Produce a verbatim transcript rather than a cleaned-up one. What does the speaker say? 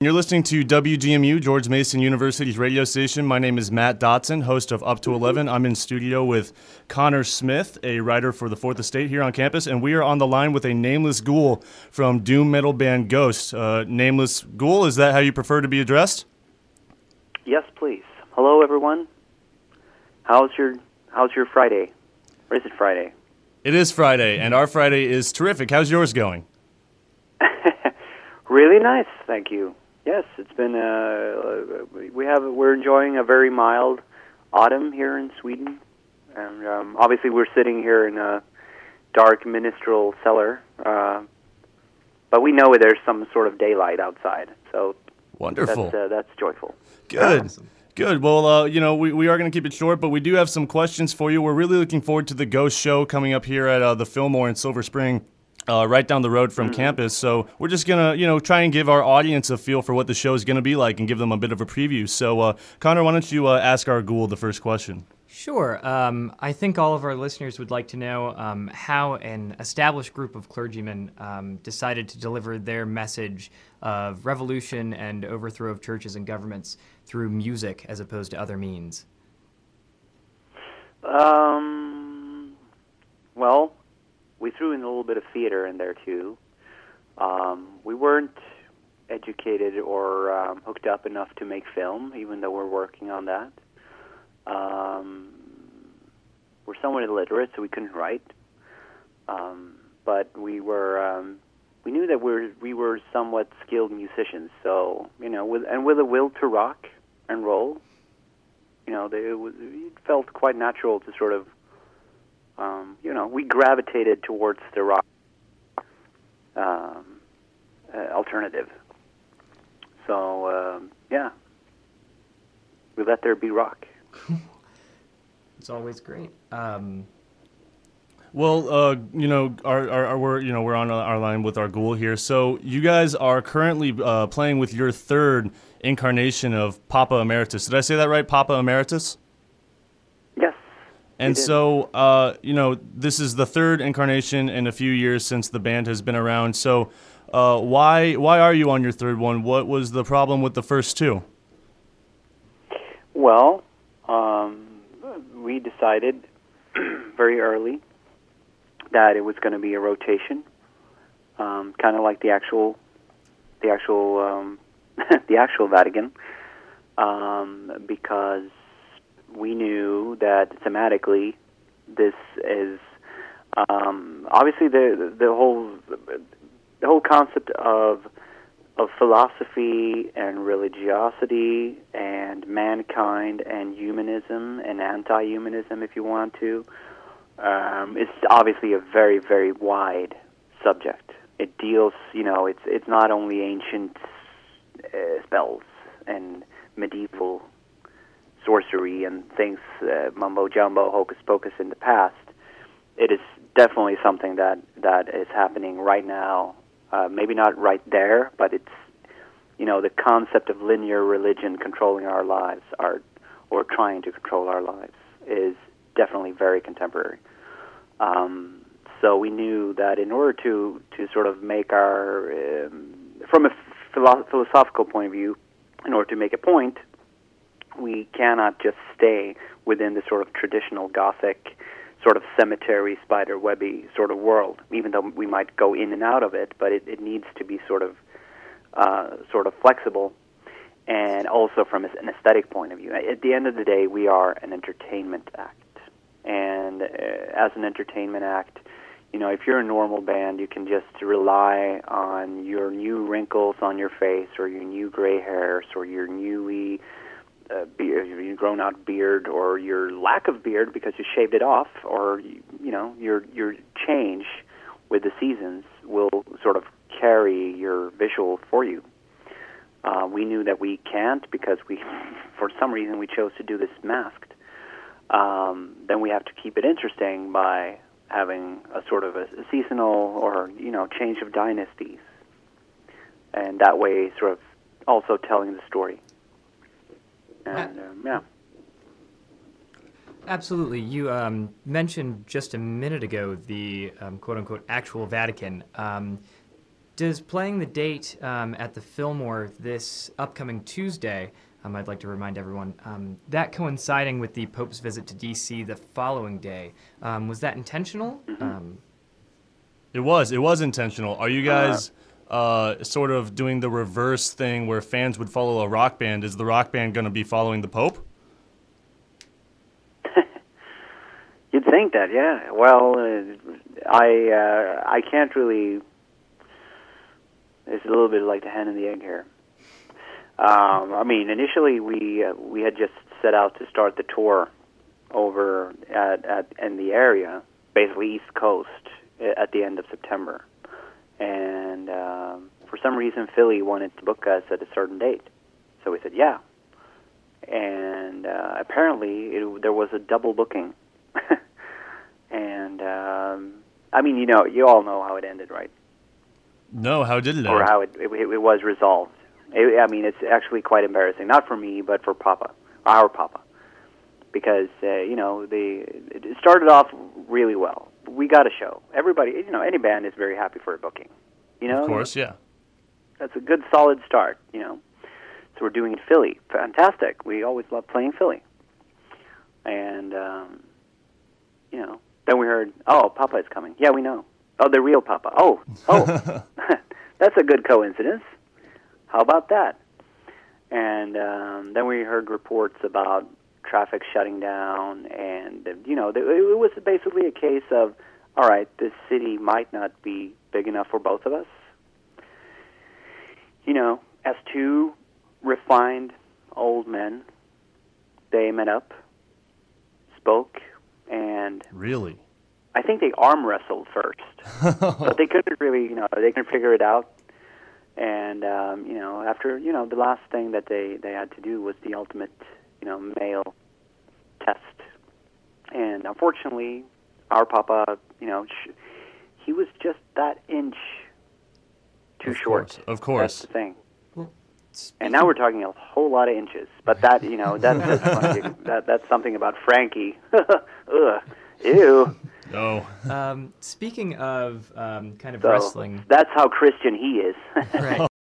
You're listening to W G M U, George Mason University's radio station. My name is Matt Dotson, host of Up to eleven. I'm in studio with Connor Smith, a writer for the Fourth Estate here on campus, and we are on the line with a nameless ghoul from doom metal band Ghost. Uh, nameless ghoul, is that how you prefer to be addressed? Yes, please. Hello, everyone. How's your How's your Friday? Or is it Friday? It is Friday, and our Friday is terrific. How's yours going? Really nice, thank you. Yes, it's been. Uh, we have. We're enjoying a very mild autumn here in Sweden, and um, obviously we're sitting here in a dark minstrel cellar. Uh, but we know there's some sort of daylight outside, so wonderful. That's, uh, that's joyful. Good. Awesome. Good. Well, uh, you know, we, we are going to keep it short, but we do have some questions for you. We're really looking forward to the Ghost show coming up here at uh, the Fillmore in Silver Spring. Uh, right down the road from mm-hmm. campus. So we're just going to, you know, try and give our audience a feel for what the show is going to be like and give them a bit of a preview. So, uh, Connor, why don't you uh, ask our ghoul the first question? Sure. Um, I think all of our listeners would like to know um, how an established group of clergymen um, decided to deliver their message of revolution and overthrow of churches and governments through music as opposed to other means. Um, well... We threw in a little bit of theater in there, too. Um, we weren't educated or um, hooked up enough to make film, even though we're working on that. Um, we're somewhat illiterate, so we couldn't write. Um, but we were, um, we knew that we were, we were somewhat skilled musicians. So, you know, with, and with a will to rock and roll, you know, they, it, was, it felt quite natural to sort of Um, you know, we gravitated towards the rock um, uh, alternative. So, um, yeah, we let there be rock. It's always great. Um, well, uh, you know, our, our, our, we're you know we're on our line with our ghoul here. So you guys are currently uh, playing with your third incarnation of Papa Emeritus. Did I say that right, Papa Emeritus? Yes. And so, uh, you know, this is the third incarnation in a few years since the band has been around. So, uh, why why are you on your third one? What was the problem with the first two? Well, um, we decided very early that it was going to be a rotation, um, kind of like the actual the actual um, the actual Vatican, um, because we knew that thematically this is um, obviously the the whole the whole concept of of philosophy and religiosity and mankind and humanism and anti-humanism, if you want to, um, is obviously a very very wide subject. It deals, you know, it's it's not only ancient uh, spells and medieval sorcery and things, uh, mumbo jumbo, hocus pocus in the past. It is definitely something that, that is happening right now. Uh, maybe not right there, but it's, you know, the concept of linear religion controlling our lives, our, or trying to control our lives, is definitely very contemporary. Um, so we knew that in order to, to sort of make our, um, from a philo- philosophical point of view, in order to make a point, we cannot just stay within the sort of traditional Gothic, sort of cemetery, spider-webby sort of world, even though we might go in and out of it, but it, it needs to be sort of uh, sort of flexible, and also from an aesthetic point of view. At the end of the day, we are an entertainment act, and uh, as an entertainment act, you know, if you're a normal band, you can just rely on your new wrinkles on your face, or your new gray hairs, or your newly Uh, beard, your grown-out beard, or your lack of beard because you shaved it off, or you know your your change with the seasons will sort of carry your visual for you. Uh, we knew that we can't because we, for some reason, we chose to do this masked. Um, then we have to keep it interesting by having a sort of a, a seasonal or you know change of dynasties, and that way sort of also telling the story. And, um, yeah. Absolutely. You um, mentioned just a minute ago the um, quote-unquote actual Vatican. Um, Does playing the date um, at the Fillmore this upcoming Tuesday, um, I'd like to remind everyone, um, that coinciding with the Pope's visit to D C the following day, um, was that intentional? Mm-hmm. Um, It was. It was intentional. Are you guys uh, sort of doing the reverse thing where fans would follow a rock band? Is the rock band going to be following the Pope? You'd think that, yeah. Well, uh, I uh, I can't really. It's a little bit like the hen and the egg here. Um, I mean, initially we uh, we had just set out to start the tour over at, at in the area, basically East Coast, at the end of September, and um, for some reason Philly wanted to book us at a certain date, so we said yeah, and uh, apparently it, there was a double booking, and um, I mean, you know, you all know how it ended, right? No, how did it Or end? how it, it, it was resolved. It, I mean, it's actually quite embarrassing, not for me, but for Papa, our Papa, because uh, you know, the it started off really well. We got a show. Everybody, you know, any band is very happy for a booking. You know, Of course, yeah. that's a good, solid start. You know, so we're doing it in Philly. Fantastic. We always love playing Philly, and um, you know, then we heard, oh, Papa is coming. Yeah, we know. Oh, the real Papa. Oh, oh, that's a good coincidence. How about that? And um, then we heard reports about traffic shutting down, and you know, it was basically a case of, all right, this city might not be big enough for both of us. You know, as two refined old men, they met up, spoke, and Really? I think they arm wrestled first, but they couldn't really, you know, they couldn't figure it out. And um, you know, after you know, the last thing that they, they had to do was the ultimate, you know, male test. And unfortunately, our Papa, you know, sh- he was just that inch too Of short. course, of course. That's the thing. well, And now we're talking a whole lot of inches. But that, you know, that, that's something, that that's something about Frankie. Ugh, ew. No. um, speaking of um, kind of So wrestling, that's how Christian he is. right?